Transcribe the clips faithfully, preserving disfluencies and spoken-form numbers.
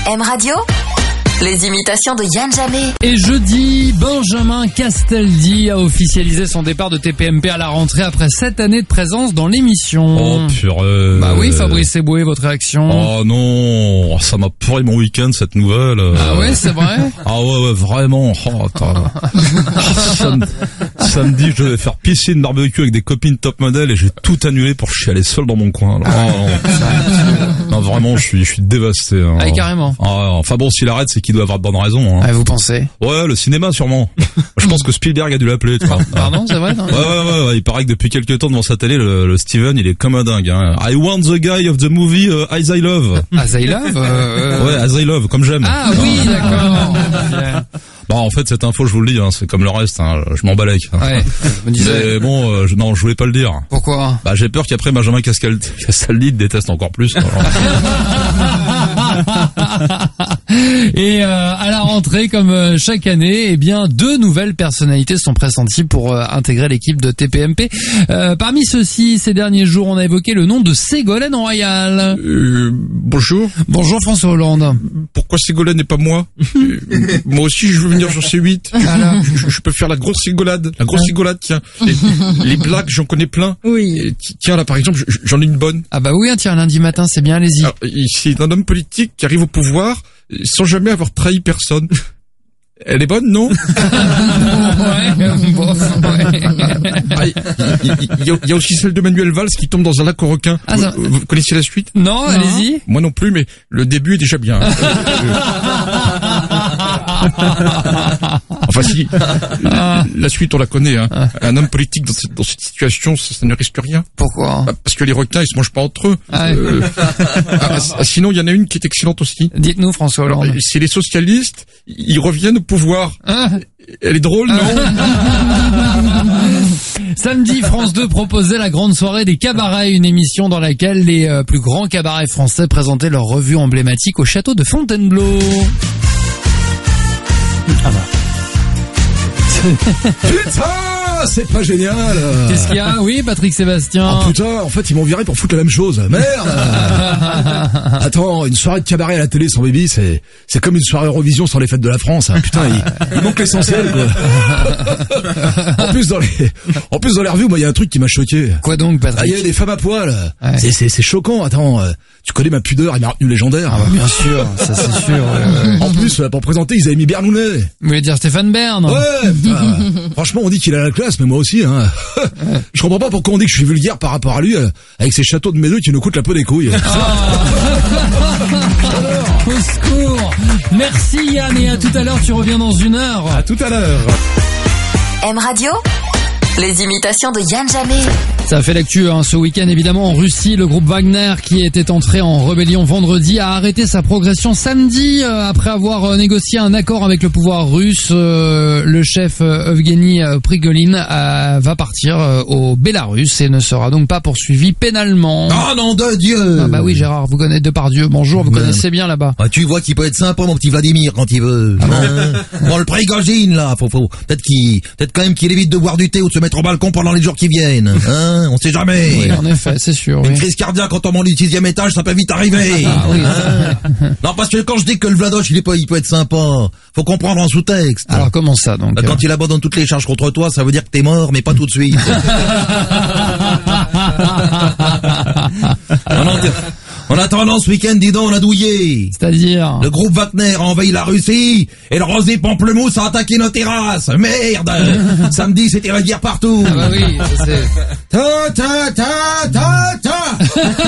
M Radio, les imitations de Yann Jamais. Et jeudi, Benjamin Castaldi a officialisé son départ de T P M P à la rentrée après sept années de présence dans l'émission. Oh purée. Bah oui, Fabrice Eboué, votre réaction? Oh non, ça m'a pourri mon week-end cette nouvelle. Ah ouais, c'est vrai? Ah ouais, ouais, vraiment. Oh, attends. Sam- Samedi, je devais faire piscine barbecue avec des copines top modèle et j'ai tout annulé pour chialer seul dans mon coin. Oh, non. Non, vraiment, je suis, je suis dévasté. Hein. Ah, carrément. Ah, enfin bon, s'il arrête, c'est qu'il doit avoir de bonnes raisons. Hein. Ah, vous pensez? Ouais, le cinéma sûrement. Je pense que Spielberg a dû l'appeler. Tu vois. Pardon, c'est vrai? Non ouais, ouais, ouais, ouais. Il paraît que depuis quelques temps devant sa télé, le, le Steven, il est comme un dingue. Hein. I want the guy of the movie uh, As I Love. As I Love euh... Ouais, As I Love, comme j'aime. Ah oui, d'accord. Bon, en fait, cette info, je vous le dis, hein, c'est comme le reste. Hein, je m'en balèque. Ouais. Je me disais. Mais bon, euh, je, non, je voulais pas le dire. Pourquoi? Bah, j'ai peur qu'après Benjamin Castaldi, Castaldi te déteste encore plus. Et euh, à la rentrée, comme euh, chaque année, eh bien deux nouvelles personnalités sont pressenties pour euh, intégrer l'équipe de T P M P. Euh, parmi ceux-ci, ces derniers jours, on a évoqué le nom de Ségolène Royal. Euh, bonjour. Bonjour François Hollande. Pourquoi Ségolène et pas moi? euh, Moi aussi, je veux venir sur C huit. Alors Je, je peux faire la grosse rigolade. La grosse rigolade, tiens. Les, les blagues, j'en connais plein. Oui. Et ti- tiens, là, par exemple, je- j'en ai une bonne. Ah bah oui, hein, tiens, lundi matin, c'est bien, allez-y. Alors, c'est un homme politique qui arrive au pouvoir sans jamais avoir trahi personne. Elle est bonne, non? Ouais, bon, ouais. Ah, Il y, il y a- il y a aussi celle de Manuel Valls qui tombe dans un lac aux requins. Ah, ça- vous, vous connaissez la suite? Non, allez-y. Moi non plus, mais le début est déjà bien. Enfin si, la suite on la connaît. Hein. Un homme politique dans cette, dans cette situation, ça, ça ne risque rien. Pourquoi? Bah, parce que les requins, ils se mangent pas entre eux. Ah, ouais. Euh, ah, ah, sinon, il y en a une qui est excellente aussi. Dites-nous François Alors, Hollande. c'est les socialistes, ils reviennent au pouvoir. Ah. Elle est drôle, non? Samedi, France deux proposait la grande soirée des cabarets, une émission dans laquelle les euh, plus grands cabarets français présentaient leur revue emblématique au château de Fontainebleau. Ah bah. Putain, c'est pas génial. Qu'est-ce qu'il y a? Oui, Patrick Sébastien. Oh putain, en fait ils m'ont viré pour foutre la même chose. Merde. Attends, une soirée de cabaret à la télé sans Baby, c'est c'est comme une soirée Eurovision sans les fêtes de la France. Hein. Putain, il, il manque l'essentiel quoi. En plus dans les en plus dans les revues, moi il y a un truc qui m'a choqué. Quoi donc, Ah, il Patrick? y a des femmes à poil. Ouais. C'est c'est c'est choquant. Attends, euh, tu connais ma pudeur et ma retenue légendaire. Ah bah, bien sûr, ça c'est sûr. Ouais, ouais. En plus, euh, pour présenter, ils avaient mis Bernounet. Vous voulez dire Stéphane Bern? Ouais, putain. Franchement, on dit qu'il a la classe, mais moi aussi, hein. Je comprends pas pourquoi on dit que je suis vulgaire par rapport à lui, euh, avec ses châteaux de médeux qui nous coûtent la peau des couilles. Au secours. Merci Yann, et à tout à l'heure, tu reviens dans une heure. À tout à l'heure. M Radio, les imitations de Yann Jamais. Ça a fait l'actu hein, ce week-end évidemment en Russie. Le groupe Wagner qui était entré en rébellion vendredi a arrêté sa progression samedi euh, après avoir euh, négocié un accord avec le pouvoir russe. Euh, le chef euh, Evgeny Prigoline euh, va partir euh, au Bélarus et ne sera donc pas poursuivi pénalement. Oh nom de Dieu! Ah bah oui Gérard, vous connaissez Depardieu. Bonjour, vous Ben, connaissez bien là-bas. Ah, tu vois qu'il peut être sympa mon petit Vladimir quand il veut. Hein bon le Prigogine là, faut faut peut-être qu'il peut-être quand même qu'il évite de boire du thé ou de se mettre au balcon pendant les jours qui viennent. Hein, on sait jamais. Oui, en effet, c'est sûr. Une Oui. crise cardiaque quand on monte du sixième étage, ça peut vite arriver. Ah, oui. Hein non, parce que quand je dis que le Vladoche, il est pas, il peut être sympa, faut comprendre en sous-texte. Alors comment ça donc? Bah, quand il abandonne toutes les charges contre toi, ça veut dire que t'es mort, mais pas tout de suite. en, en, en attendant ce week-end, dis donc, on a douillé. C'est-à-dire? Le groupe Wagner a envahi la Russie et le rosé pamplemousse a attaqué nos terrasses. Merde. Samedi, c'était la guerre partout. Ah bah oui, ça, c'est... Ta ta ta ta ta.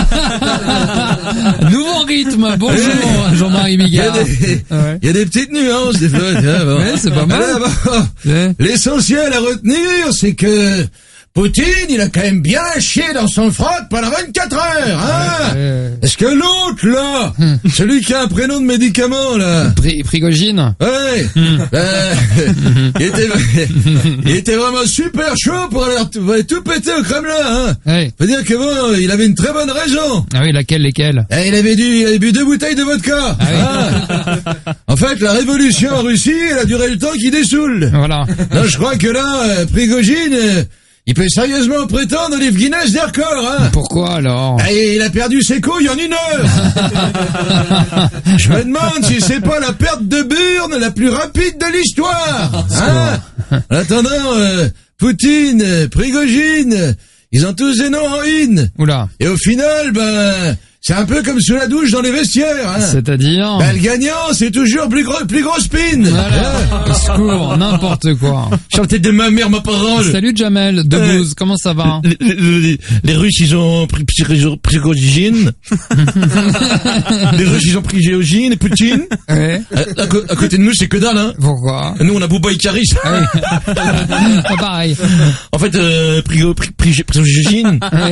Nouveau rythme, bonjour Jean-Marie Il y Bigard. a des, Ouais. il y a des petites nuances des fois. Tiens, bon. Ouais, c'est pas mal. Alors, bon, Ouais. l'essentiel à retenir, c'est que Poutine, il a quand même bien chié dans son froc pendant vingt-quatre heures, hein. Ouais. Est-ce que l'autre, là, celui qui a un prénom de médicament, là, Pri- Prigogine. ouais, ben, il, était, il était vraiment super chaud pour aller tout, tout péter au Kremlin, hein. Ouais. Faut dire que bon, il avait une très bonne raison. Ah oui, laquelle, lesquelles? Eh, il avait dû, il avait bu deux bouteilles de vodka. Ah oui. Hein. En fait, la révolution en Russie, elle a duré le temps qu'il dessoule. Voilà. Non, je crois que là, euh, Prigogine, euh, il peut sérieusement prétendre au livre Guinness des records, hein. Pourquoi alors? Et il a perdu ses couilles en une heure. Je me demande si c'est pas la perte de burne la plus rapide de l'histoire. Hein. En attendant, euh, Poutine, Prigogine, ils ont tous des noms en in. Oula. Et au final, ben, c'est un peu comme sous la douche dans les vestiaires. Hein. C'est-à-dire ben, le gagnant, c'est toujours plus gros, plus gros spin. Voilà. Au secours, n'importe quoi. Sur la tête de ma mère, ma parole. Salut Jamel, de Euh, Bouze, comment ça va? Les, les- les- les Russes, ils ont pris Prigogine. Les Russes, ils ont pris Géorgine et Poutine. Ouais. À, à co- à côté de nous, c'est que dalle, hein. Pourquoi? Nous, on a Bouba et Caris. Ah oui. Pas pareil. En fait, euh, Prigo- Pri- Pri- Prigogine. Ouais.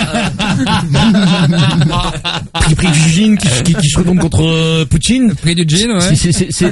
Pri- Prigogine qui, qui, qui se retourne contre euh, Poutine. Prix du jean, ouais. C'est, c'est, c'est, c'est,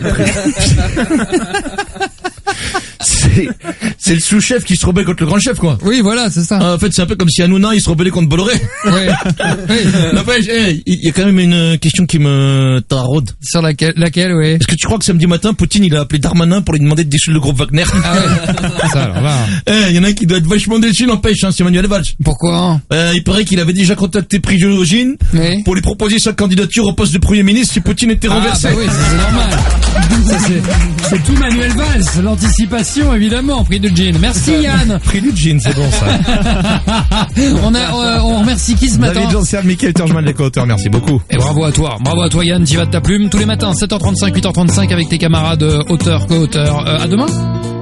c'est, c'est le sous-chef qui se rebelle contre le grand chef, quoi. Oui, voilà, c'est ça. Ah, en fait, c'est un peu comme si Hanouna, il se rebellait contre Bolloré. Ouais. Oui. N'empêche, hey, il y a quand même une question qui me taraude. Sur laquelle, laquelle, oui. Est-ce que tu crois que samedi matin, Poutine, il a appelé Darmanin pour lui demander de dissoudre le groupe Wagner? Ah ouais. Ça, alors là. Eh, il y en a un qui doit être vachement déçu, n'empêche, hein, c'est Emmanuel Valls. Pourquoi? Euh, il paraît qu'il avait déjà contacté Prigogine Oui. pour lui proposer sa candidature au poste de Premier ministre si Poutine était renversé. Ah, bah oui, ça, c'est normal. Ça, c'est, c'est tout Manuel Valls, l'anticipation, évidemment, prix de jean. Merci Yann. Prix du jean, c'est bon ça. On a, euh, on remercie qui ce matin? David Janssen, Mickaël Turgeman, les co-auteurs, merci beaucoup. Et bravo à toi, bravo à toi Yann, t'y vas de ta plume tous les matins, sept heures trente-cinq, huit heures trente-cinq avec tes camarades euh, auteurs, co-auteurs. Euh, à demain.